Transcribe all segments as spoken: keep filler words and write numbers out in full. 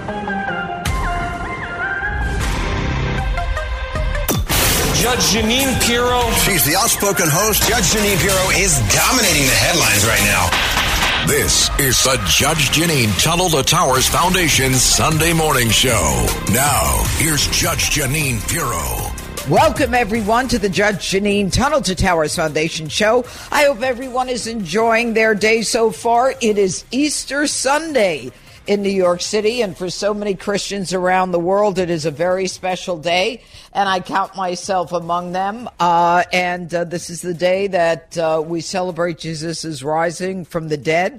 Judge Jeanine Pirro. She's the outspoken host. Judge Jeanine Pirro is dominating the headlines right now. This is the Judge Jeanine Tunnel to Towers Foundation Sunday Morning Show. Now, here's Judge Jeanine Pirro. Welcome, everyone, to the Judge Jeanine Tunnel to Towers Foundation Show. I hope everyone is enjoying their day so far. It is Easter Sunday in New York City, and for so many Christians around the world, it is a very special day, and I count myself among them. Uh, and uh, this is the day that uh, we celebrate Jesus' rising from the dead,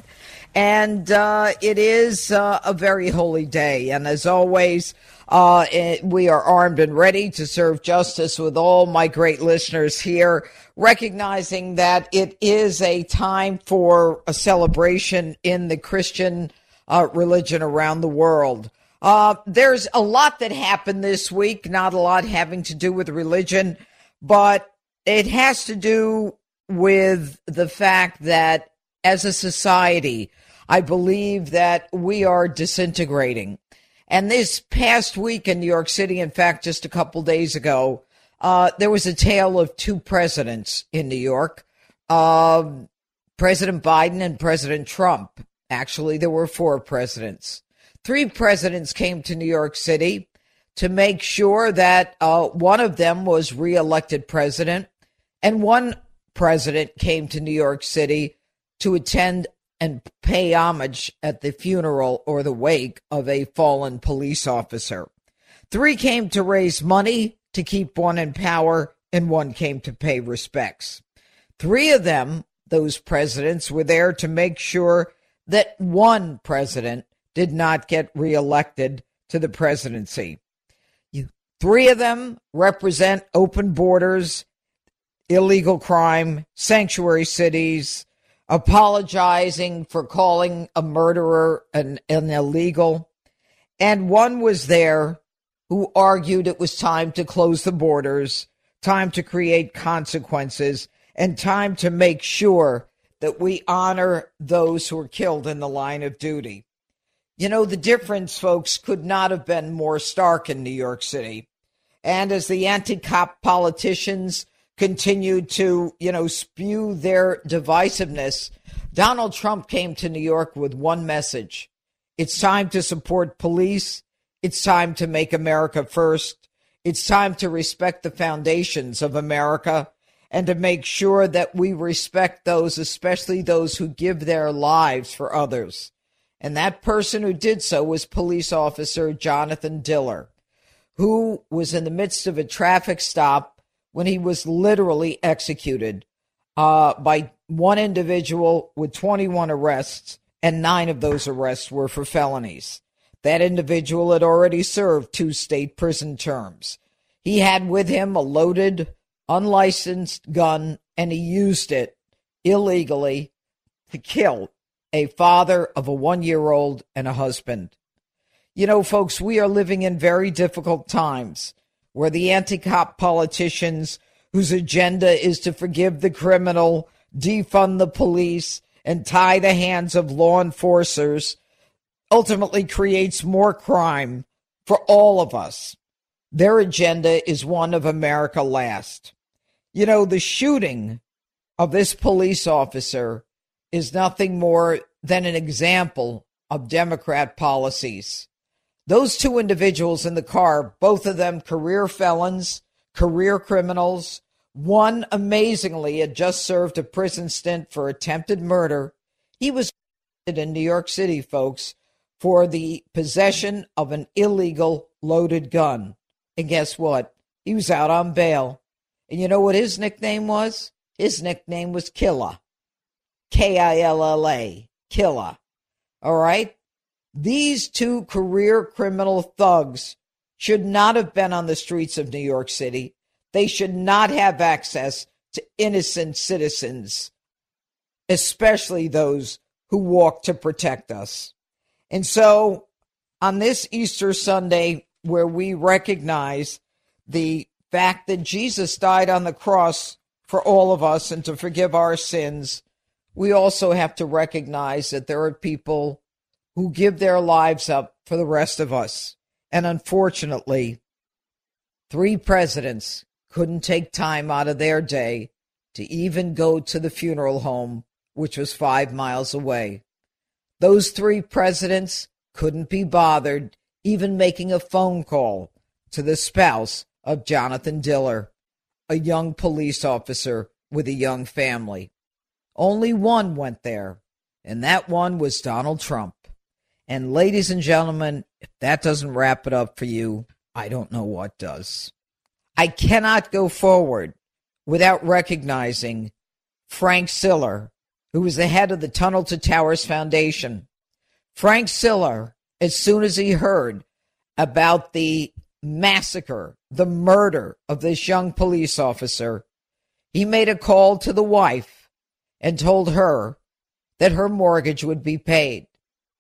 and uh, it is uh, a very holy day. And as always, uh, it, we are armed and ready to serve justice with all my great listeners here, recognizing that it is a time for a celebration in the Christian Uh, religion around the world. Uh, there's a lot that happened this week, not a lot having to do with religion, but it has to do with the fact that as a society, I believe that we are disintegrating. And this past week in New York City, in fact, just a couple days ago, uh, there was a tale of two presidents in New York, uh, President Biden and President Trump. Actually, there were four presidents. Three presidents came to New York City to make sure that uh, one of them was reelected president, and one president came to New York City to attend and pay homage at the funeral or the wake of a fallen police officer. Three came to raise money to keep one in power, and one came to pay respects. Three of them, those presidents, were there to make sure that one president did not get reelected to the presidency. You, three of them represent open borders, illegal crime, sanctuary cities, apologizing for calling a murderer an, an illegal. And one was there who argued it was time to close the borders, time to create consequences, and time to make sure that we honor those who were killed in the line of duty. You know, the difference, folks, could not have been more stark in New York City. And as the anti-cop politicians continued to, you know, spew their divisiveness, Donald Trump came to New York with one message. It's time to support police. It's time to make America first. It's time to respect the foundations of America, and to make sure that we respect those, especially those who give their lives for others. And that person who did so was police officer Jonathan Diller, who was in the midst of a traffic stop when he was literally executed uh, by one individual with twenty-one arrests, and nine of those arrests were for felonies. That individual had already served two state prison terms. He had with him a loaded unlicensed gun, and he used it illegally to kill a father of a one-year-old and a husband. You know, folks, we are living in very difficult times where the anti-cop politicians whose agenda is to forgive the criminal, defund the police, and tie the hands of law enforcers ultimately creates more crime for all of us. Their agenda is one of America last. You know, the shooting of this police officer is nothing more than an example of Democrat policies. Those two individuals in the car, both of them career felons, career criminals. One, amazingly, had just served a prison stint for attempted murder. He was arrested in New York City, folks, for the possession of an illegal loaded gun. And guess what? He was out on bail. And you know what his nickname was? His nickname was Killa. K I L L A. Killa. All right? These two career criminal thugs should not have been on the streets of New York City. They should not have access to innocent citizens, especially those who walk to protect us. And so on this Easter Sunday, where we recognize the fact that Jesus died on the cross for all of us and to forgive our sins, we also have to recognize that there are people who give their lives up for the rest of us. And unfortunately, three presidents couldn't take time out of their day to even go to the funeral home, which was five miles away. Those three presidents couldn't be bothered even making a phone call to the spouse of Jonathan Diller, a young police officer with a young family. Only one went there, and that one was Donald Trump. And ladies and gentlemen, if that doesn't wrap it up for you, I don't know what does. I cannot go forward without recognizing Frank Siller, who was the head of the Tunnel to Towers Foundation. Frank Siller, as soon as he heard about the massacre, the murder of this young police officer, he made a call to the wife and told her that her mortgage would be paid.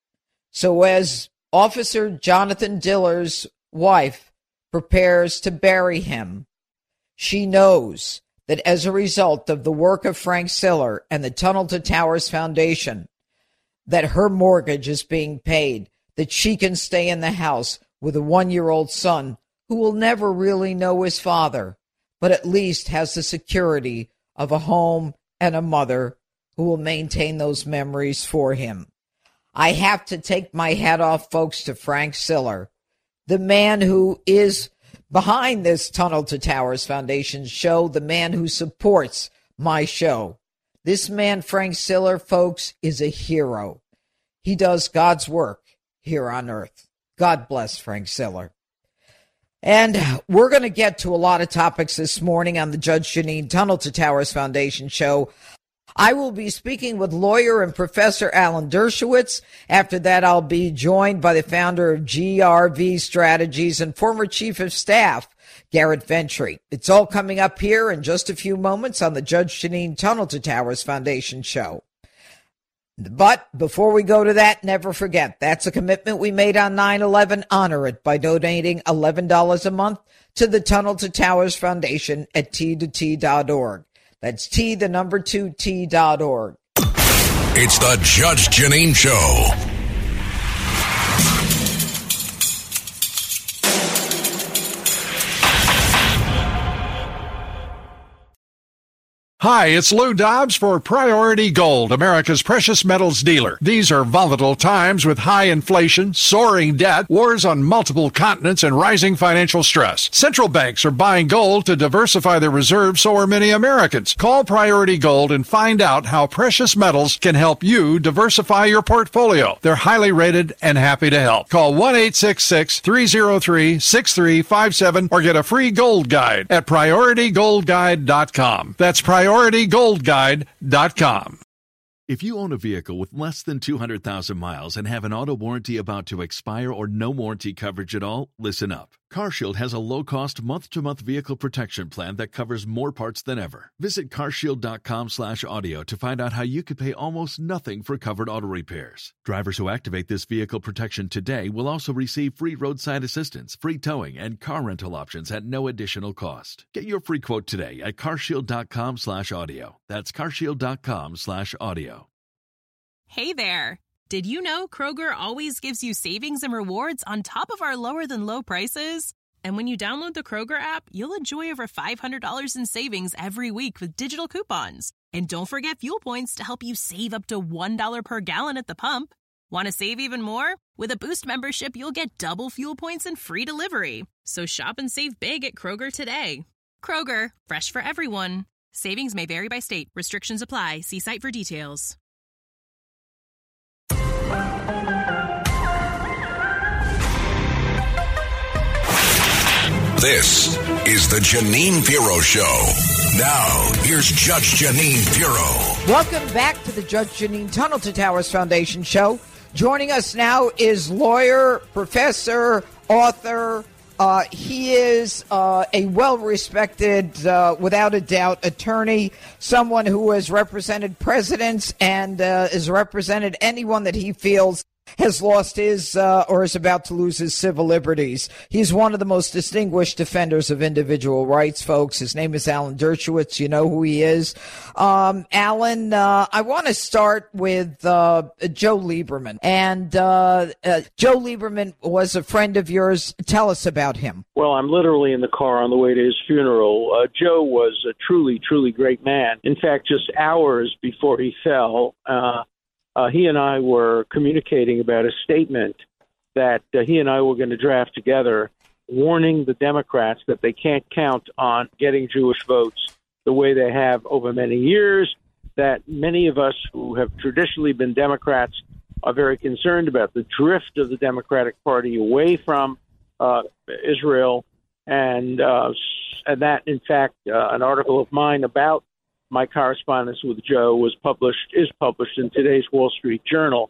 So as Officer Jonathan Diller's wife prepares to bury him, she knows that as a result of the work of Frank Siller and the Tunnel to Towers Foundation, that her mortgage is being paid, that she can stay in the house with a one-year-old son who will never really know his father, but at least has the security of a home and a mother who will maintain those memories for him. I have to take my hat off, folks, to Frank Siller, the man who is behind this Tunnel to Towers Foundation show, the man who supports my show. This man, Frank Siller, folks, is a hero. He does God's work here on earth. God bless Frank Siller. And we're going to get to a lot of topics this morning on the Judge Jeanine Tunnel to Towers Foundation show. I will be speaking with lawyer and Professor Alan Dershowitz. After that, I'll be joined by the founder of G R V Strategies and former Chief of Staff, Garrett Ventry. It's all coming up here in just a few moments on the Judge Jeanine Tunnel to Towers Foundation show. But before we go to that, never forget, that's a commitment we made on nine eleven. Honor it by donating eleven dollars a month to the Tunnel to Towers Foundation at T two T dot org. That's T, the number two, T dot org. It's the Judge Jeanine Show. Hi, it's Lou Dobbs for Priority Gold, America's precious metals dealer. These are volatile times with high inflation, soaring debt, wars on multiple continents, and rising financial stress. Central banks are buying gold to diversify their reserves, so are many Americans. Call Priority Gold and find out how precious metals can help you diversify your portfolio. They're highly rated and happy to help. Call one eight six six, three zero three, six three five seven or get a free gold guide at priority gold guide dot com. That's priority gold guide dot com. If you own a vehicle with less than two hundred thousand miles and have an auto warranty about to expire or no warranty coverage at all, listen up. CarShield has a low-cost month-to-month vehicle protection plan that covers more parts than ever. Visit carshield.com slash audio to find out how you could pay almost nothing for covered auto repairs. Drivers who activate this vehicle protection today will also receive free roadside assistance, free towing, and car rental options at no additional cost. Get your free quote today at carshield.com slash audio. That's carshield.com slash audio. Hey there! Did you know Kroger always gives you savings and rewards on top of our lower-than-low prices? And when you download the Kroger app, you'll enjoy over five hundred dollars in savings every week with digital coupons. And don't forget fuel points to help you save up to one dollar per gallon at the pump. Want to save even more? With a Boost membership, you'll get double fuel points and free delivery. So shop and save big at Kroger today. Kroger, fresh for everyone. Savings may vary by state. Restrictions apply. See site for details. This is the Jeanine Pirro Show. Now, here's Judge Jeanine Pirro. Welcome back to the Judge Jeanine Tunnel to Towers Foundation show. Joining us now is lawyer, professor, author. Uh, he is uh, a well-respected, uh, without a doubt, attorney, someone who has represented presidents and uh, has represented anyone that he feels has lost his uh, or is about to lose his civil liberties. He's one of the most distinguished defenders of individual rights, folks. His name is Alan Dershowitz. You know who he is. Um, Alan, uh, I want to start with uh, Joe Lieberman. And uh, uh, Joe Lieberman was a friend of yours. Tell us about him. Well, I'm literally in the car on the way to his funeral. Uh, Joe was a truly, truly great man. In fact, just hours before he fell, uh, uh, he and I were communicating about a statement that uh, he and I were going to draft together, warning the Democrats that they can't count on getting Jewish votes the way they have over many years, that many of us who have traditionally been Democrats are very concerned about the drift of the Democratic Party away from uh, Israel. And, uh, and that, in fact, uh, an article of mine about my correspondence with Joe was published, is published in today's Wall Street Journal.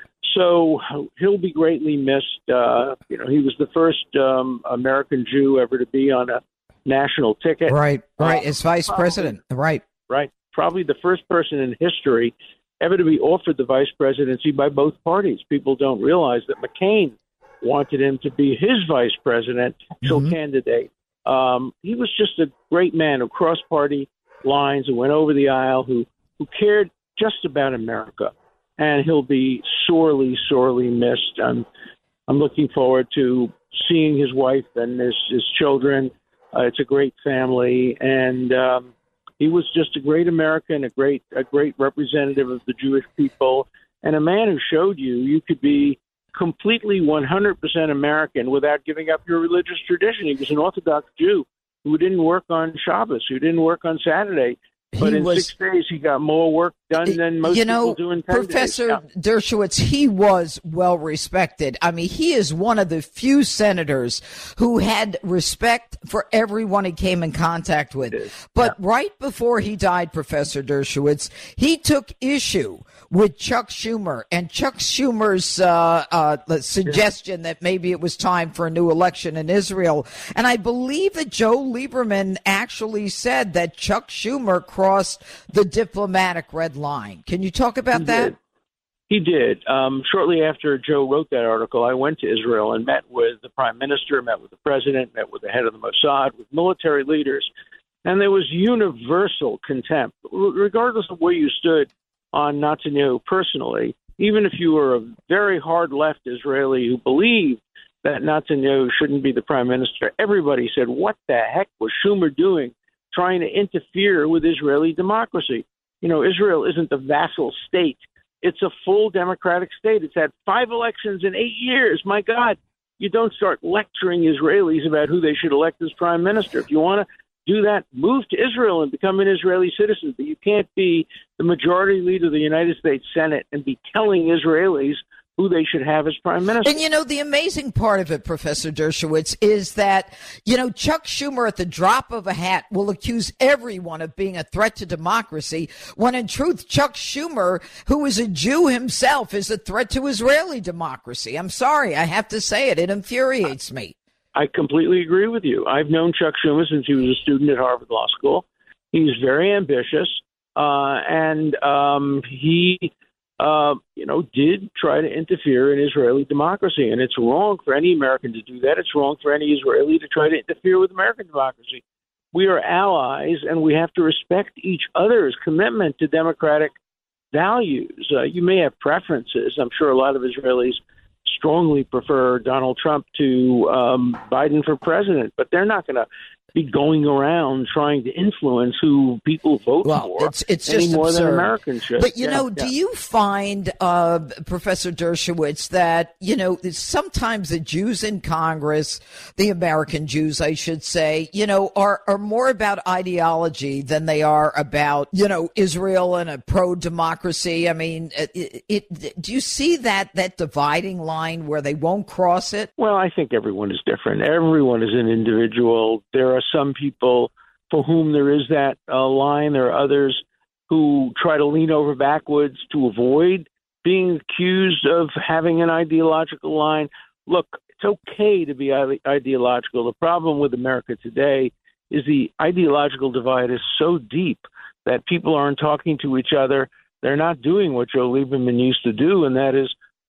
So he'll be greatly missed. Uh, you know, he was the first um, American Jew ever to be on a national ticket. Right, right, uh, as vice probably, president. Right. Right. Probably the first person in history ever to be offered the vice presidency by both parties. People don't realize that McCain wanted him to be his vice presidential mm-hmm. candidate. Um, he was just a great man who crossed party lines, who went over the aisle, who, who cared just about America. And he'll be sorely, sorely missed. I'm, I'm looking forward to seeing his wife and his, his children. Uh, it's a great family. And um, he was just a great American, a great, a great representative of the Jewish people, and a man who showed you you could be completely one hundred percent American without giving up your religious tradition. He was an Orthodox Jew who didn't work on Shabbos, who didn't work on Saturday. But He in was- six days, he got more work done than most you know, people do in ten Professor days. Yeah. Dershowitz, he was well respected. I mean, he is one of the few senators who had respect for everyone he came in contact with. But Yeah. right before he died, Professor Dershowitz, he took issue with Chuck Schumer and Chuck Schumer's uh, uh, suggestion that maybe it was time for a new election in Israel. And I believe that Joe Lieberman actually said that Chuck Schumer crossed the diplomatic red line. Can you talk about He that? did. He did. Um, shortly after Joe wrote that article, I went to Israel and met with the prime minister, met with the president, met with the head of the Mossad, with military leaders. And there was universal contempt, regardless of where you stood on Netanyahu personally. Even if you were a very hard left Israeli who believed that Netanyahu shouldn't be the prime minister, everybody said, what the heck was Schumer doing trying to interfere with Israeli democracy? You know, Israel isn't a vassal state. It's a full democratic state. It's had five elections in eight years. My God, you don't start lecturing Israelis about who they should elect as prime minister. If you want to do that, move to Israel and become an Israeli citizen. But you can't be the majority leader of the United States Senate and be telling Israelis who they should have as prime minister. And, you know, the amazing part of it, Professor Dershowitz, is that, you know, Chuck Schumer at the drop of a hat will accuse everyone of being a threat to democracy, when in truth, Chuck Schumer, who is a Jew himself, is a threat to Israeli democracy. I'm sorry, I have to say it. It infuriates me. I completely agree with you. I've known Chuck Schumer since he was a student at Harvard Law School. He's very ambitious, uh, and um, he... Uh, you know, did try to interfere in Israeli democracy. And it's wrong for any American to do that. It's wrong for any Israeli to try to interfere with American democracy. We are allies, and we have to respect each other's commitment to democratic values. Uh, you may have preferences. I'm sure a lot of Israelis strongly prefer Donald Trump to um, Biden for president, but they're not going to be going around trying to influence who people vote well, for it's, it's any just more absurd. than Americans should. But, you yeah, know, yeah. do you find, uh, Professor Dershowitz, that, you know, sometimes the Jews in Congress, the American Jews, I should say, you know, are, are more about ideology than they are about, you know, Israel and a pro-democracy? I mean, it, it, do you see that, that dividing line where they won't cross it? Well, I think everyone is different. Everyone is an individual. There are some people for whom there is that uh, line. There are others who try to lean over backwards to avoid being accused of having an ideological line. Look, it's okay to be ide- ideological. The problem with America today is the ideological divide is so deep that people aren't talking to each other. They're not doing what Joe Lieberman used to do, and that is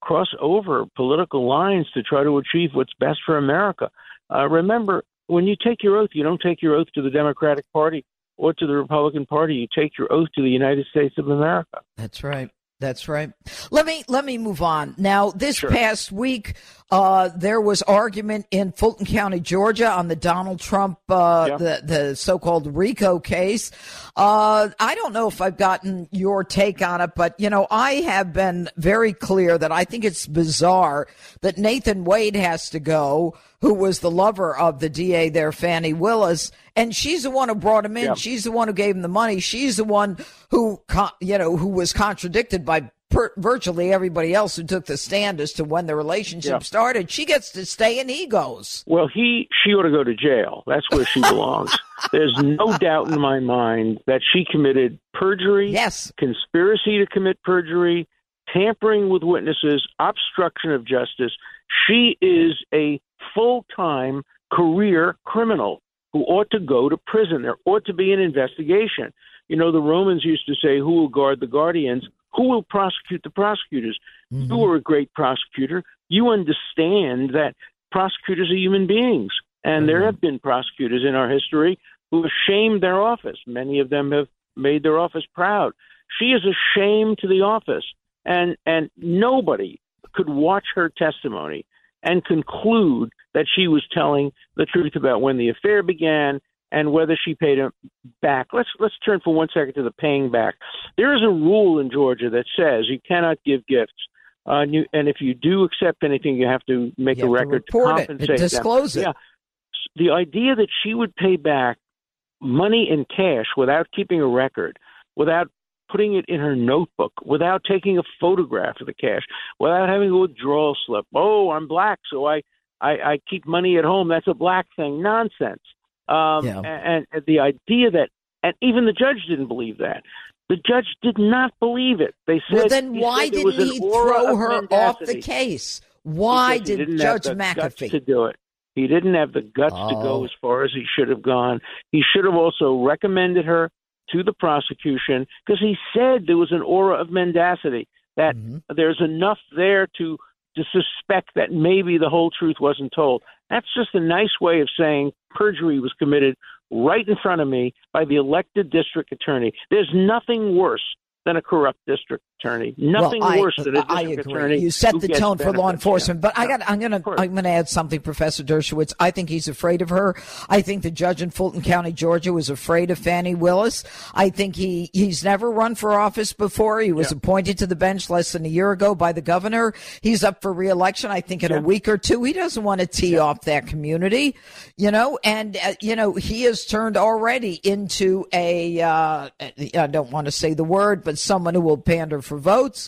cross over political lines to try to achieve what's best for America. Uh, remember, when you take your oath, you don't take your oath to the Democratic Party or to the Republican Party. You take your oath to the United States of America. That's right. That's right. Let me let me move on. Now, this Sure. past week, uh, there was argument in Fulton County, Georgia, on the Donald Trump, uh, Yeah. the the so-called RICO case. Uh, I don't know if I've gotten your take on it, but you know, I have been very clear that I think it's bizarre that Nathan Wade has to go, who was the lover of the D A there, Fannie Willis, and she's the one who brought him in. Yeah. She's the one who gave him the money. She's the one who, con- you know, who was contradicted by per- virtually everybody else who took the stand as to when the relationship Yeah. started. She gets to stay and he goes. Well, he she ought to go to jail. That's where she belongs. There's no doubt in my mind that she committed perjury, Yes. conspiracy to commit perjury, tampering with witnesses, obstruction of justice. She is a full-time career criminal who ought to go to prison. There ought to be an investigation. You know, the Romans used to say, who will guard the guardians? Who will prosecute the prosecutors? Mm-hmm. You are a great prosecutor. You understand that prosecutors are human beings. And there have been prosecutors in our history who have shamed their office. Many of them have made their office proud. She is a shame to the office. And, and nobody could watch her testimony and conclude that she was telling the truth about when the affair began and whether she paid him back. Let's let's turn for one second to the paying back. There is a rule in Georgia that says you cannot give gifts. Uh, and, you, and if you do accept anything, you have to make You a have to record to report it, compensate them. disclose it. Yeah. The idea that she would pay back money in cash without keeping a record, without putting it in her notebook, without taking a photograph of the cash, without having a withdrawal slip. Oh, I'm black, so I, I, I keep money at home. That's a black thing. Nonsense. Um, Yeah. and, and the idea that, and even the judge didn't believe that. The judge did not believe it. They said, Well, then he why said there was didn't an he aura throw of her off the mendacity. case? Why Because he did didn't Judge have the guts to McAfee? do it? He didn't have the guts to Oh. go as far as he should have gone. He should have also recommended her to the prosecution because he said there was an aura of mendacity, that Mm-hmm. there's enough there to to suspect that maybe the whole truth wasn't told. That's just a nice way of saying perjury was committed right in front of me by the elected district attorney. There's nothing worse than a corrupt district attorney. Nothing well, I, worse than a district I agree. attorney. You set who the gets tone for law benefits. enforcement, Yeah. but I got. I'm gonna. Of course. I'm gonna add something, Professor Dershowitz. I think he's afraid of her. I think the judge in Fulton County, Georgia, was afraid of Fannie Willis. I think he he's never run for office before. He was Yeah. appointed to the bench less than a year ago by the governor. He's up for re-election. I think in Yeah. a week or two. He doesn't want to tee off that community, you know. And uh, you know, he has turned already into a. Uh, I don't want to say the word, but someone who will pander for votes.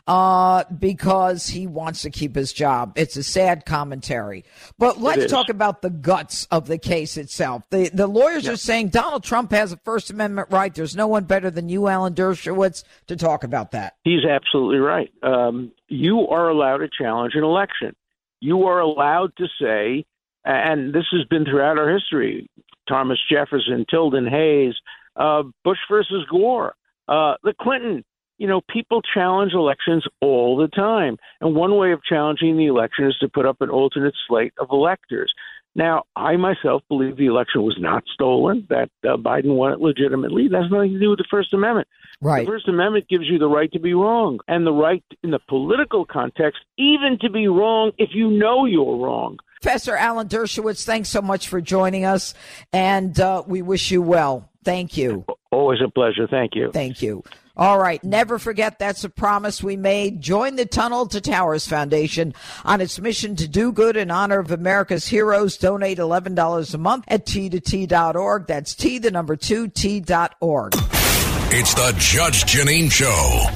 Uh, because he wants to keep his job. It's a sad commentary. But let's is. talk about the guts of the case itself. The the lawyers Yeah. are saying Donald Trump has a First Amendment right. There's no one better than you, Alan Dershowitz, to talk about that. He's absolutely right. Um, you are allowed to challenge an election. You are allowed to say, and this has been throughout our history, Thomas Jefferson, Tilden Hayes, uh, Bush versus Gore, uh, the Clinton. You know, people challenge elections all the time. And one way of challenging the election is to put up an alternate slate of electors. Now, I myself believe the election was not stolen, that uh, Biden won it legitimately. That has nothing to do with the First Amendment. Right. The First Amendment gives you the right to be wrong and the right in the political context, even to be wrong if you know you're wrong. Professor Alan Dershowitz, thanks so much for joining us, and uh, we wish you well. Thank you. Always a pleasure. Thank you. Thank you. All right. Never forget, that's a promise we made. Join the Tunnel to Towers Foundation on its mission to do good in honor of America's heroes. Donate eleven dollars a month at T to T dot org. That's T, the number two, T dot org. It's the Judge Janine Show.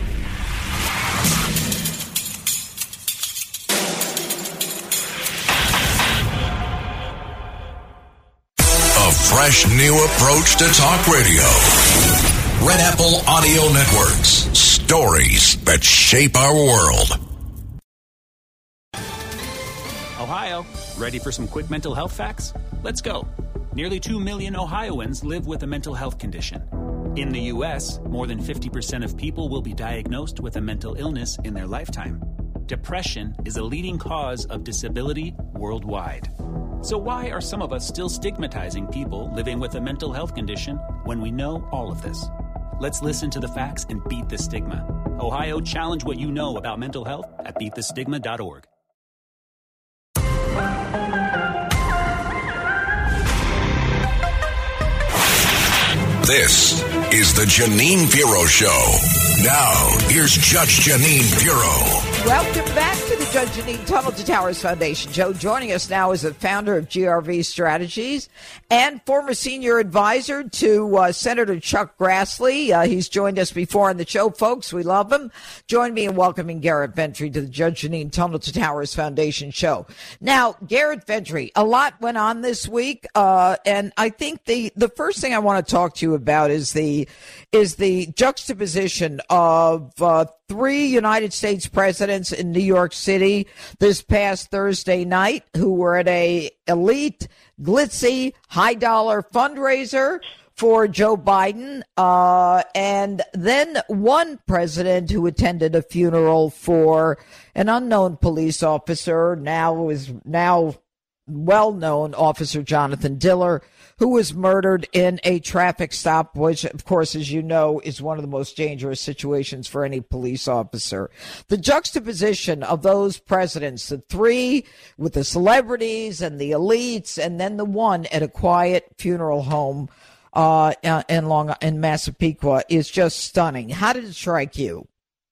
A fresh new approach to talk radio. Red Apple Audio Networks. Stories that shape our world. Ohio, ready for some quick mental health facts? Let's go. Nearly two million Ohioans live with a mental health condition. In the U S, more than fifty percent of people will be diagnosed with a mental illness in their lifetime. Depression is a leading cause of disability worldwide. So why are some of us still stigmatizing people living with a mental health condition when we know all of this? Let's listen to the facts and beat the stigma. Ohio, challenge what you know about mental health at beat the stigma dot org. This is the Jeanine Pirro Show. Now, here's Judge Jeanine Pirro. Welcome back to the Judge Jeanine Tunnel to Towers Foundation Show. Joining us now is the founder of G R V Strategies and former senior advisor to uh, Senator Chuck Grassley. Uh, he's joined us before on the show, folks. We love him. Join me in welcoming Garrett Ventry to the Judge Jeanine Tunnel to Towers Foundation Show. Now, Garrett Ventry, a lot went on this week, uh, and I think the, the first thing I want to talk to you about is the is the juxtaposition of uh, three United States presidents in New York City this past Thursday night who were at a elite, glitzy, high-dollar fundraiser for Joe Biden, uh, and then one president who attended a funeral for an unknown police officer, now is now well-known Officer Jonathan Diller, who was murdered in a traffic stop, which, of course, as you know, is one of the most dangerous situations for any police officer. The juxtaposition of those presidents, the three with the celebrities and the elites, and then the one at a quiet funeral home uh, in Long in Massapequa, is just stunning. How did it strike you?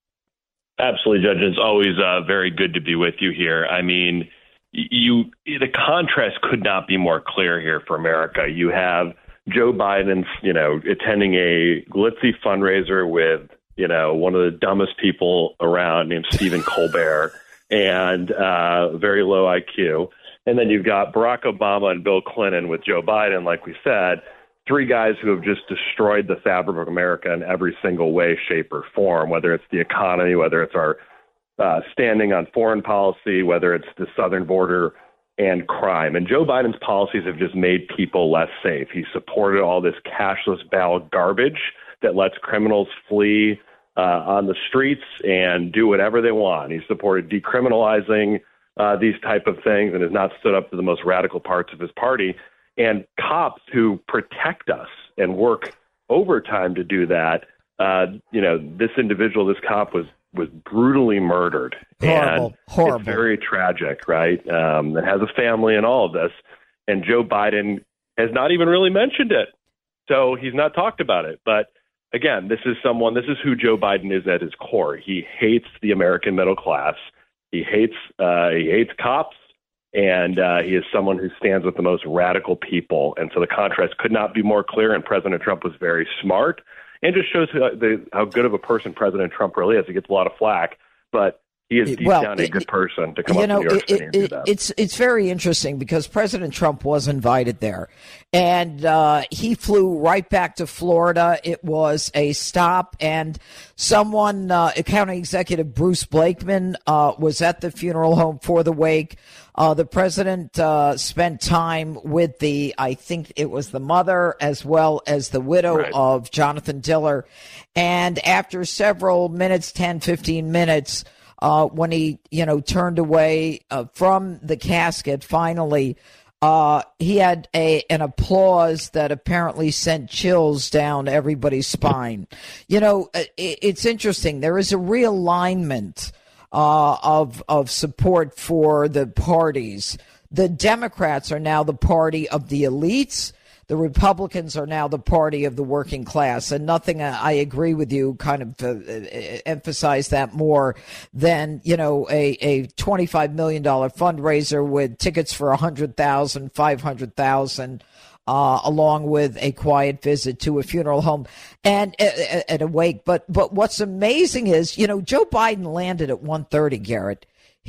Absolutely, Judge. It's always uh, very good to be with you here. I mean, You, the contrast could not be more clear here for America. You have Joe Biden, you know, attending a glitzy fundraiser with, you know, one of the dumbest people around named Stephen Colbert and uh, very low I Q. And then you've got Barack Obama and Bill Clinton with Joe Biden, like we said, three guys who have just destroyed the fabric of America in every single way, shape, or form, whether it's the economy, whether it's our Uh, standing on foreign policy, whether it's the southern border and crime. And Joe Biden's policies have just made people less safe. He supported all this cashless ballot garbage that lets criminals flee uh, on the streets and do whatever they want. He supported decriminalizing uh, these type of things and has not stood up to the most radical parts of his party. And cops who protect us and work overtime to do that, uh, you know, this individual, this cop was was brutally murdered. Horrible, and horrible. It's very tragic, right? Um, it has a family and all of this. And Joe Biden has not even really mentioned it. So he's not talked about it. But again, this is someone, this is who Joe Biden is at his core. He hates the American middle class. He hates, uh, he hates cops. And uh, he is someone who stands with the most radical people. And so the contrast could not be more clear. And President Trump was very smart. And just shows how, the, how good of a person President Trump really is. He gets a lot of flack, but he is deep well, down a good person to come you up know, to New York it, City and it, do that. It's, it's very interesting because President Trump was invited there. And uh, he flew right back to Florida. It was a stop. And someone, uh, County Executive Bruce Blakeman, uh, was at the funeral home for the wake. Uh, the president uh, spent time with the, I think it was the mother as well as the widow right. of Jonathan Diller. And after several minutes, ten, fifteen minutes, uh, when he, you know, turned away uh, from the casket, finally, uh, he had a an applause that apparently sent chills down everybody's spine. You know, it, it's interesting. There is a realignment Uh, of of support for the parties. The Democrats are now the party of the elites. The Republicans are now the party of the working class. And nothing, uh, I agree with you, kind of uh, emphasize that more than, you know, a, a twenty-five million dollars fundraiser with tickets for one hundred thousand dollars, five hundred thousand dollars. Uh, along with a quiet visit to a funeral home and at uh, a wake. But but what's amazing is, you know, Joe Biden landed at one thirty, Garrett.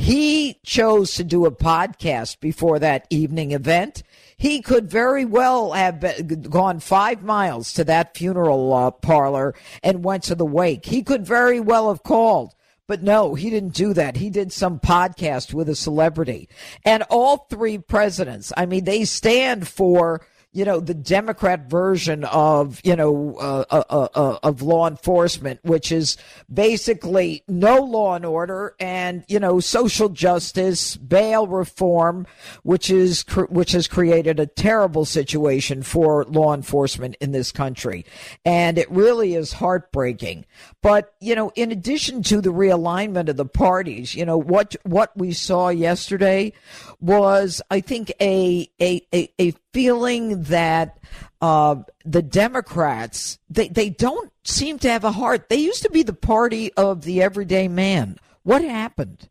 He chose to do a podcast before that evening event. He could very well have been, gone five miles to that funeral uh, parlor and went to the wake. He could very well have called. But no, he didn't do that. He did some podcast with a celebrity. And all three presidents, I mean, they stand for, you know, the Democrat version of, you know, uh, uh, uh, of law enforcement, which is basically no law and order and, you know, social justice, bail reform, which is, which has created a terrible situation for law enforcement in this country. And it really is heartbreaking. But, you know, in addition to the realignment of the parties, you know, what, what we saw yesterday was, I think, a, a, a, a feeling that uh, the Democrats, they, they don't seem to have a heart. They used to be the party of the everyday man. What happened?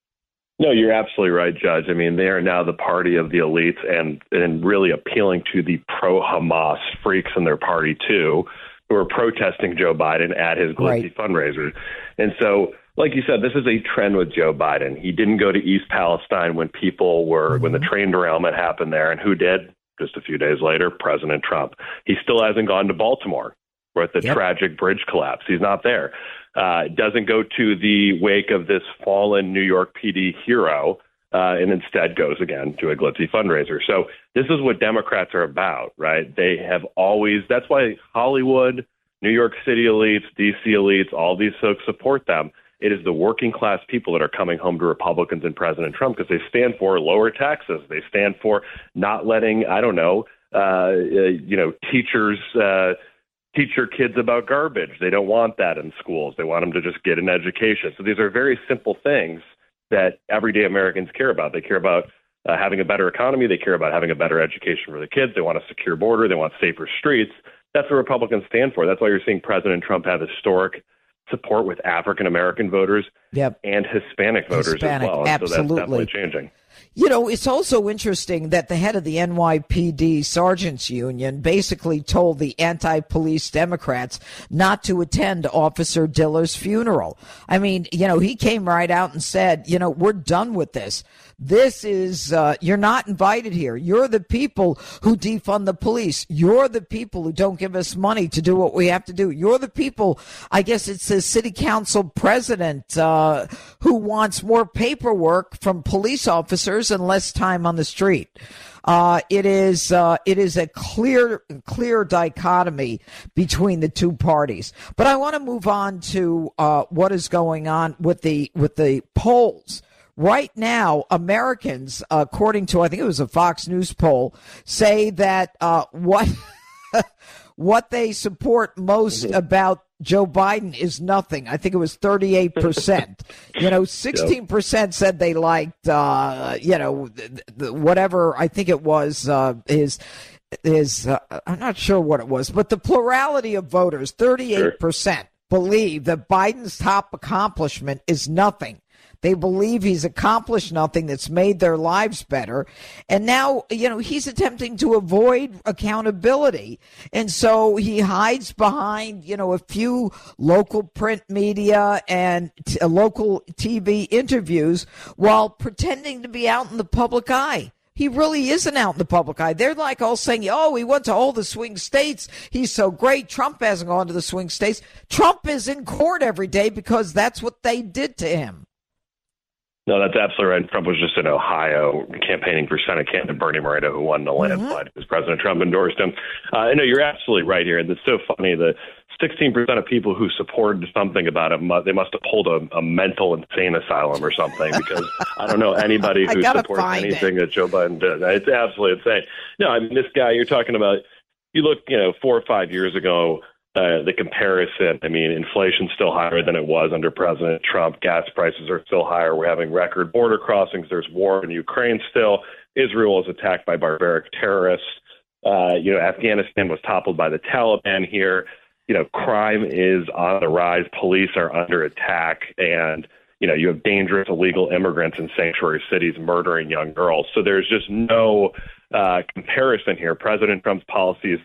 No, you're absolutely right, Judge. I mean, they are now the party of the elites and, and really appealing to the pro-Hamas freaks in their party, too, who are protesting Joe Biden at his glitzy right. fundraiser. And so, like you said, this is a trend with Joe Biden. He didn't go to East Palestine when people were, mm-hmm. when the train derailment happened there. And who did? Just a few days later, President Trump. He still hasn't gone to Baltimore with the yep. tragic bridge collapse. He's not there. Uh, doesn't go to the wake of this fallen New York P D hero, uh, and instead goes again to a glitzy fundraiser. So this is what Democrats are about, right? They have always, that's why Hollywood, New York City elites, D C elites, all these folks support them. It is the working class people that are coming home to Republicans and President Trump because they stand for lower taxes. They stand for not letting, I don't know, uh, uh, you know, teachers uh, teach your kids about garbage. They don't want that in schools. They want them to just get an education. So these are very simple things that everyday Americans care about. They care about uh, having a better economy. They care about having a better education for the kids. They want a secure border. They want safer streets. That's what Republicans stand for. That's why you're seeing President Trump have historic support with African-American voters yep. and Hispanic voters Hispanic, as well. And absolutely. So that's definitely changing. You know, it's also interesting that the head of the N Y P D Sergeants Union basically told the anti-police Democrats not to attend Officer Diller's funeral. I mean, you know, he came right out and said, you know, we're done with this. This is, uh, you're not invited here. You're the people who defund the police. You're the people who don't give us money to do what we have to do. You're the people, I guess it's the city council president, uh, who wants more paperwork from police officers and less time on the street. Uh, it is, uh, it is a clear, clear dichotomy between the two parties. But I want to move on to, uh, what is going on with the, with the polls. Right now, Americans, according to, I think it was a Fox News poll, say that uh, what what they support most about Joe Biden is nothing. I think it was thirty-eight percent. You know, sixteen percent said they liked, uh, you know, the, the, whatever, I think it was uh, his, his uh, I'm not sure what it was, but the plurality of voters, thirty-eight percent, believe that Biden's top accomplishment is nothing. They believe he's accomplished nothing that's made their lives better. And now, you know, he's attempting to avoid accountability. And so he hides behind, you know, a few local print media and t- local T V interviews while pretending to be out in the public eye. He really isn't out in the public eye. They're like all saying, oh, he went to all the swing states. He's so great. Trump hasn't gone to the swing states. Trump is in court every day because that's what they did to him. No, that's absolutely right. Trump was just in Ohio campaigning for Senate candidate Bernie Moreno, who won the landslide because mm-hmm. President Trump endorsed him. Uh, no, you're absolutely right here. And it's so funny. The sixteen percent of people who supported something about it, they must have pulled a, a mental insane asylum or something, because I don't know anybody who supports anything it. that Joe Biden did. It's absolutely insane. No, I mean, this guy you're talking about, you look, you know, four or five years ago, Uh, the comparison, I mean, inflation's still higher than it was under President Trump. Gas prices are still higher. We're having record border crossings. There's war in Ukraine still. Israel is attacked by barbaric terrorists. Uh, you know, Afghanistan was toppled by the Taliban here. You know, crime is on the rise. Police are under attack. And, you know, you have dangerous illegal immigrants in sanctuary cities murdering young girls. So there's just no uh, comparison here. President Trump's policies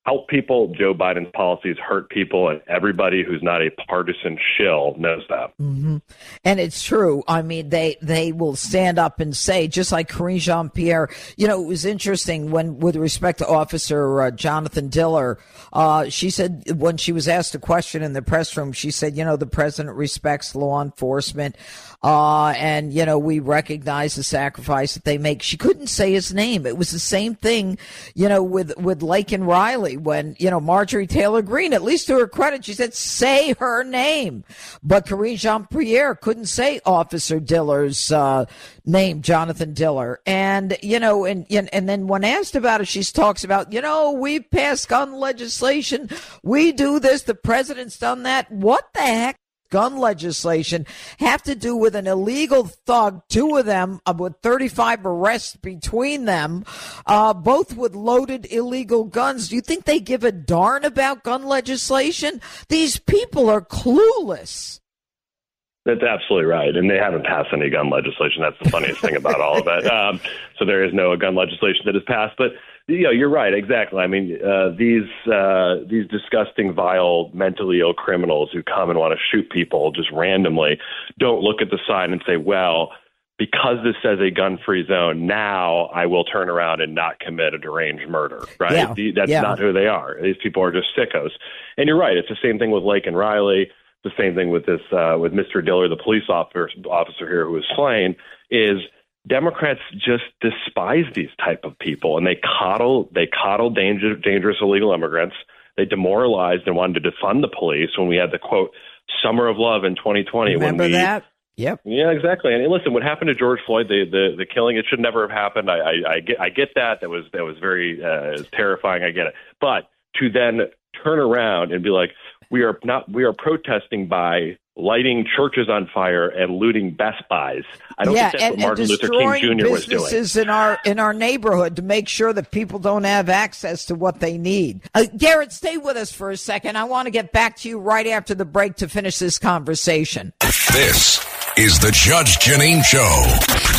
help people. Joe Biden's policies hurt people, and everybody who's not a partisan shill knows that. Mm-hmm. And it's true. I mean, they they will stand up and say, just like Karine Jean-Pierre, you know, it was interesting when, with respect to Officer uh, Jonathan Diller, uh, she said when she was asked a question in the press room, she said, you know, the president respects law enforcement, uh, and, you know, we recognize the sacrifice that they make. She couldn't say his name. It was the same thing, you know, with, with Laken Riley. When, you know, Marjorie Taylor Greene, at least to her credit, she said, say her name. But Karine Jean-Pierre couldn't say Officer Diller's uh, name, Jonathan Diller. And, you know, and, and then when asked about it, she talks about, you know, we passed gun legislation. We do this. The president's done that. What the heck? Gun legislation have to do with an illegal thug, two of them uh, with thirty-five arrests between them, uh, both with loaded illegal guns. Do you think they give a darn about gun legislation? These people are clueless. That's absolutely right. And they haven't passed any gun legislation. That's the funniest thing about all of it. Um, so there is no gun legislation that is passed. But, you know, you're right. Exactly. I mean, uh, these uh, these disgusting, vile, mentally ill criminals who come and want to shoot people just randomly don't look at the sign and say, well, because this says a gun-free zone, now I will turn around and not commit a deranged murder, right? Yeah. The, that's yeah. not who they are. These people are just sickos. And you're right. It's the same thing with Laken Riley. The same thing with this, uh, with Mister Diller, the police officer, officer here who was slain, is Democrats just despise these type of people, and they coddle, they coddle danger, dangerous illegal immigrants. They demoralized and wanted to defund the police when we had the, quote, summer of love in twenty twenty. Remember when we, that? Yep. Yeah, exactly. And listen, what happened to George Floyd, the the, the killing, it should never have happened. I, I, I get I get that. That was that was very uh, terrifying. I get it. But to then turn around and be like, we are not we are protesting by lighting churches on fire and looting Best Buys. I don't yeah, think that's and, what Martin Luther King Junior was doing. Businesses in our in our neighborhood to make sure that people don't have access to what they need. Uh, Garrett, stay with us for a second. I want to get back to you right after the break to finish this conversation. This is the Judge Jeanine Show.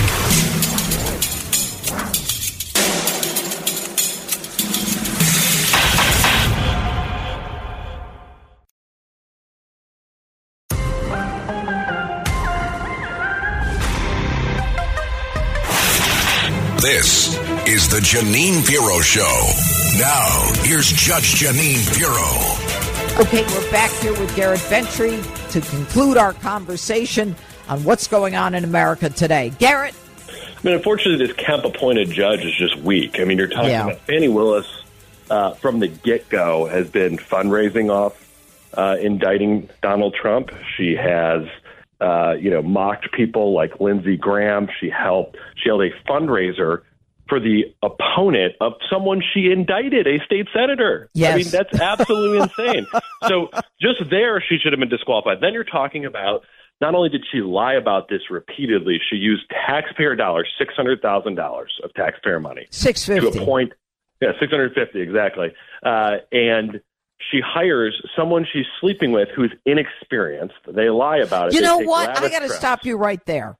This is the Jeanine Pirro Show. Now, here's Judge Jeanine Pirro. Okay, we're back here with Garrett Ventry to conclude our conversation on what's going on in America today. Garrett? I mean, unfortunately, this Kemp-appointed judge is just weak. I mean, you're talking yeah. about Fani Willis uh, from the get-go has been fundraising off uh, indicting Donald Trump. She has... Uh, you know, mocked people like Lindsey Graham. She helped, she held a fundraiser for the opponent of someone she indicted, a state senator. Yes. I mean, that's absolutely insane. So just there, she should have been disqualified. Then you're talking about, not only did she lie about this repeatedly, she used taxpayer dollars, six hundred thousand dollars of taxpayer money. six hundred fifty To appoint, yeah, six hundred fifty, exactly. Uh, and she hires someone she's sleeping with who's inexperienced. They lie about it. You they know what? I got to steps. stop you right there.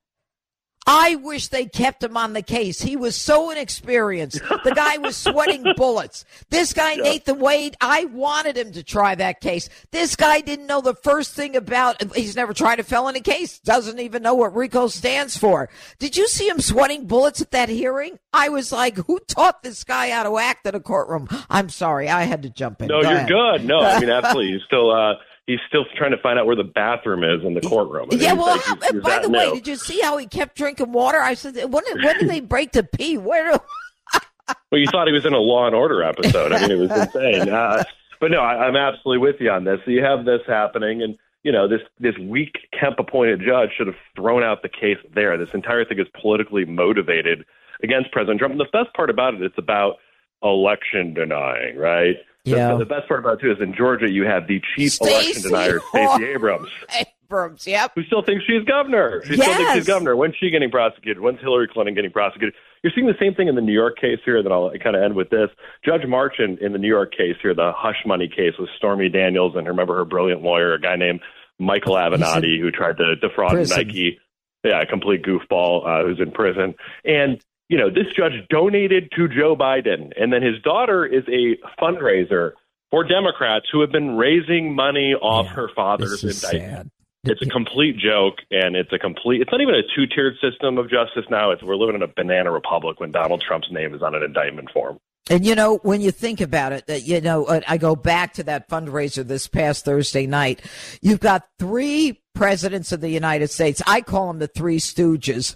I wish they kept him on the case. He was so inexperienced. The guy was sweating bullets. This guy, yeah. Nathan Wade, I wanted him to try that case. This guy didn't know the first thing about, he's never tried a felony case, doesn't even know what RICO stands for. Did you see him sweating bullets at that hearing? I was like, who taught this guy how to act in a courtroom? I'm sorry, I had to jump in. No, Go you're ahead. good. No, I mean, absolutely. He's still, uh, He's still trying to find out where the bathroom is in the courtroom. I mean, yeah, well, like, how, he's, he's by the way, new. did you see how he kept drinking water? I said, when did, when did they break to pee? Where? Do... Well, you thought he was in a Law and Order episode. I mean, it was insane. Uh, but no, I, I'm absolutely with you on this. So you have this happening, and you know, this this weak Kemp-appointed judge should have thrown out the case there. This entire thing is politically motivated against President Trump. And the best part about it, it's about election denying, right? Yeah. The, the best part about it, too, is in Georgia, you have the chief Stacey election denier, Stacey Abrams. Abrams, yep. Who still thinks she's governor. She yes. still thinks she's governor. When's she getting prosecuted? When's Hillary Clinton getting prosecuted? You're seeing the same thing in the New York case here, then I'll kind of end with this. Judge Marchant in the New York case here, the hush money case with Stormy Daniels, and remember her brilliant lawyer, a guy named Michael Avenatti, who tried to defraud prison. Nike. Yeah, a complete goofball uh, who's in prison. And you know, this judge donated to Joe Biden, and then his daughter is a fundraiser for Democrats who have been raising money off yeah, her father's indictment. Sad. It's a complete joke, and it's a complete – it's not even a two-tiered system of justice now. It's we're living in a banana republic when Donald Trump's name is on an indictment form. And, you know, when you think about it, that you know, I go back to that fundraiser this past Thursday night. You've got three presidents of the United States. I call them the Three Stooges,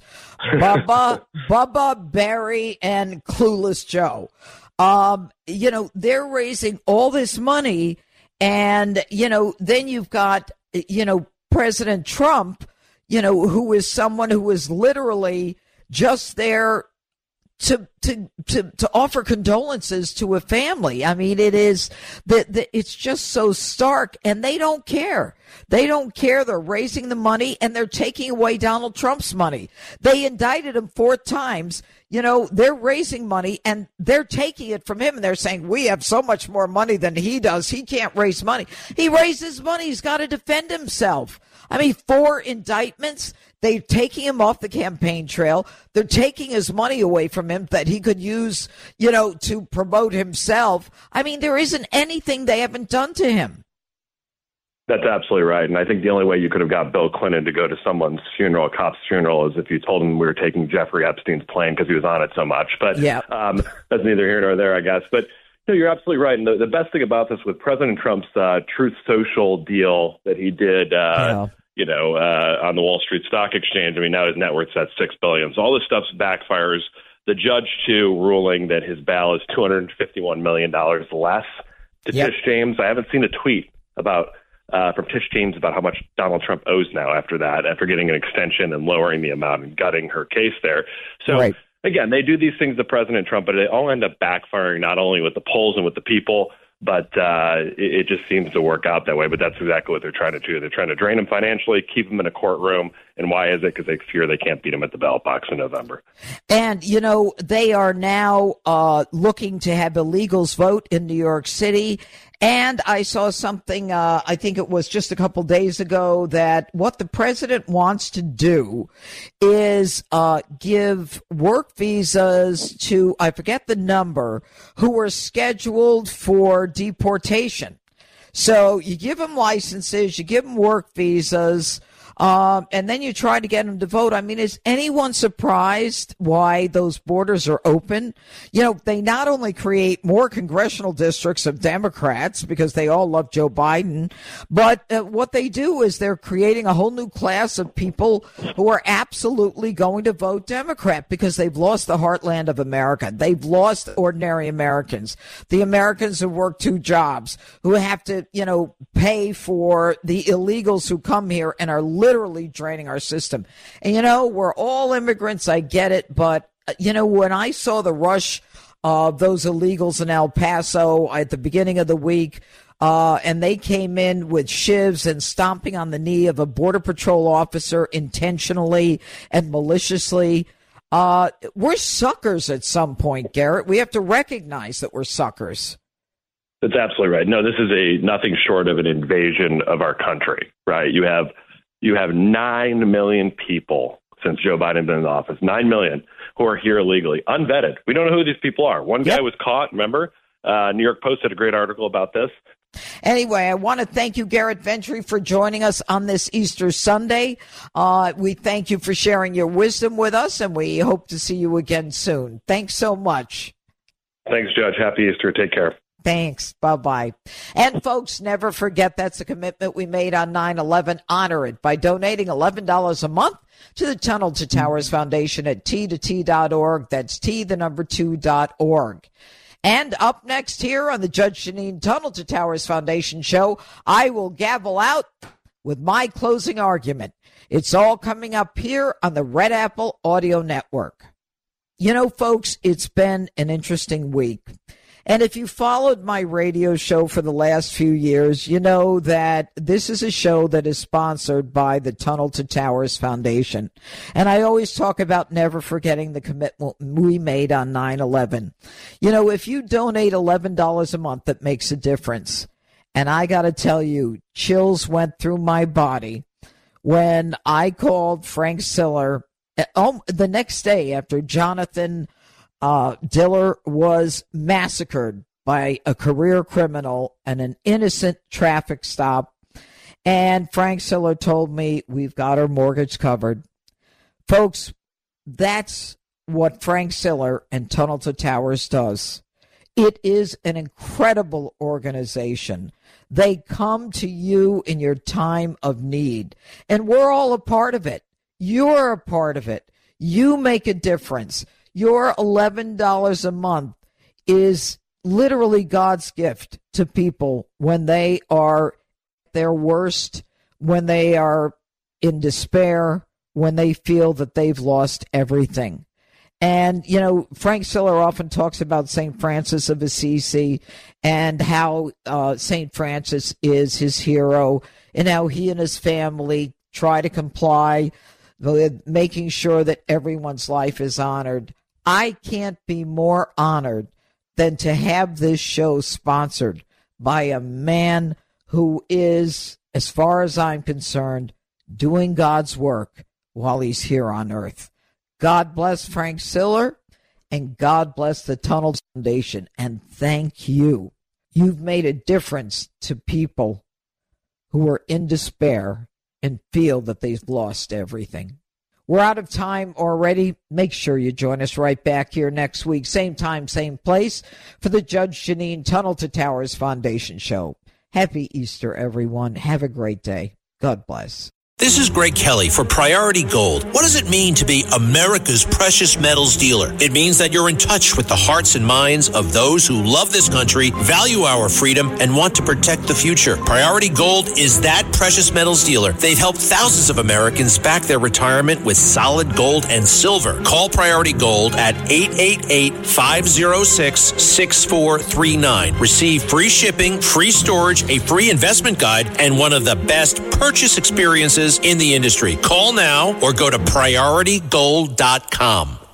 Bubba, Bubba, Barry, and Clueless Joe. Um, you know, they're raising all this money, and, you know, then you've got, you know, President Trump, you know, who is someone who is literally just there to to to to offer condolences to a family. I mean, it is that it's just so stark, and they don't care. They don't care. They're raising the money, and they're taking away Donald Trump's money. They indicted him four times. You know, they're raising money, and they're taking it from him, and they're saying, we have so much more money than he does. He can't raise money. He raises money. He's got to defend himself. I mean, four indictments. They're taking him off the campaign trail. They're taking his money away from him that he could use, you know, to promote himself. I mean, there isn't anything they haven't done to him. That's absolutely right. And I think the only way you could have got Bill Clinton to go to someone's funeral, a cop's funeral, is if you told him we were taking Jeffrey Epstein's plane because he was on it so much. But yeah. um, that's neither here nor there, I guess. But no, you're absolutely right. And the, the best thing about this with President Trump's uh, Truth Social deal that he did, uh, yeah. you know, uh, on the Wall Street Stock Exchange, I mean, now his net worth's at six billion dollars. So all this stuff backfires. The judge, too, ruling that his bail is two hundred fifty-one million dollars less to yep. Tish James. I haven't seen a tweet about uh, from Tish James about how much Donald Trump owes now after that, after getting an extension and lowering the amount and gutting her case there. So, right. again, they do these things to President Trump, but they all end up backfiring not only with the polls and with the people, but uh, it, it just seems to work out that way. But that's exactly what they're trying to do. They're trying to drain him financially, keep him in a courtroom. And why is it? Because they fear they can't beat him at the ballot box in November. And, you know, they are now uh, looking to have illegals vote in New York City. And I saw something, uh, I think it was just a couple days ago, that what the president wants to do is uh, give work visas to, I forget the number, who are scheduled for deportation. So you give them licenses, you give them work visas, Um, and then you try to get them to vote. I mean, is anyone surprised why those borders are open? You know, they not only create more congressional districts of Democrats because they all love Joe Biden, but uh, what they do is they're creating a whole new class of people who are absolutely going to vote Democrat because they've lost the heartland of America. They've lost ordinary Americans, the Americans who work two jobs, who have to, you know, pay for the illegals who come here and are literally draining our system. And, you know, we're all immigrants. I get it. But, you know, when I saw the rush of those illegals in El Paso at the beginning of the week, uh, and they came in with shivs and stomping on the knee of a Border Patrol officer intentionally and maliciously, uh, we're suckers at some point, Garrett. We have to recognize that we're suckers. That's absolutely right. No, this is a nothing short of an invasion of our country, right? You have You have nine million people since Joe Biden's been in office, nine million who are here illegally, unvetted. We don't know who these people are. One guy yep. was caught, remember? Uh, New York Post had a great article about this. Anyway, I want to thank you, Garrett Ventry, for joining us on this Easter Sunday. Uh, we thank you for sharing your wisdom with us, and we hope to see you again soon. Thanks so much. Thanks, Judge. Happy Easter. Take care. Thanks. Bye-bye. And, folks, never forget that's a commitment we made on nine eleven. Honor it by donating eleven dollars a month to the Tunnel to Towers Foundation at T to T dot org. That's T, the number two, dot org. And up next here on the Judge Jeanine Tunnel to Towers Foundation show, I will gavel out with my closing argument. It's all coming up here on the Red Apple Audio Network. You know, folks, it's been an interesting week. And if you followed my radio show for the last few years, you know that this is a show that is sponsored by the Tunnel to Towers Foundation. And I always talk about never forgetting the commitment we made on nine eleven. You know, if you donate eleven dollars a month, that makes a difference. And I got to tell you, chills went through my body when I called Frank Siller Oh, the next day after Jonathan uh, Diller was massacred by a career criminal and an innocent traffic stop. And Frank Siller told me, we've got our mortgage covered. Folks, that's what Frank Siller and Tunnel to Towers does. It is an incredible organization. They come to you in your time of need, and we're all a part of it. You're a part of it. You make a difference. Your eleven dollars a month is literally God's gift to people when they are at their worst, when they are in despair, when they feel that they've lost everything. And, you know, Frank Siller often talks about Saint Francis of Assisi and how uh, Saint Francis is his hero and how he and his family try to comply with making sure that everyone's life is honored. I can't be more honored than to have this show sponsored by a man who is, as far as I'm concerned, doing God's work while he's here on earth. God bless Frank Siller, and God bless the Tunnel Foundation, and thank you. You've made a difference to people who are in despair and feel that they've lost everything. We're out of time already. Make sure you join us right back here next week, same time, same place, for the Judge Jeanine Tunnel to Towers Foundation Show. Happy Easter, everyone. Have a great day. God bless. This is Greg Kelly for Priority Gold. What does it mean to be America's precious metals dealer? It means that you're in touch with the hearts and minds of those who love this country, value our freedom, and want to protect the future. Priority Gold is that precious metals dealer. They've helped thousands of Americans back their retirement with solid gold and silver. Call Priority Gold at eight eight eight, five oh six, six four three nine. Receive free shipping, free storage, a free investment guide, and one of the best purchase experiences in the industry. Call now or go to priority gold dot com.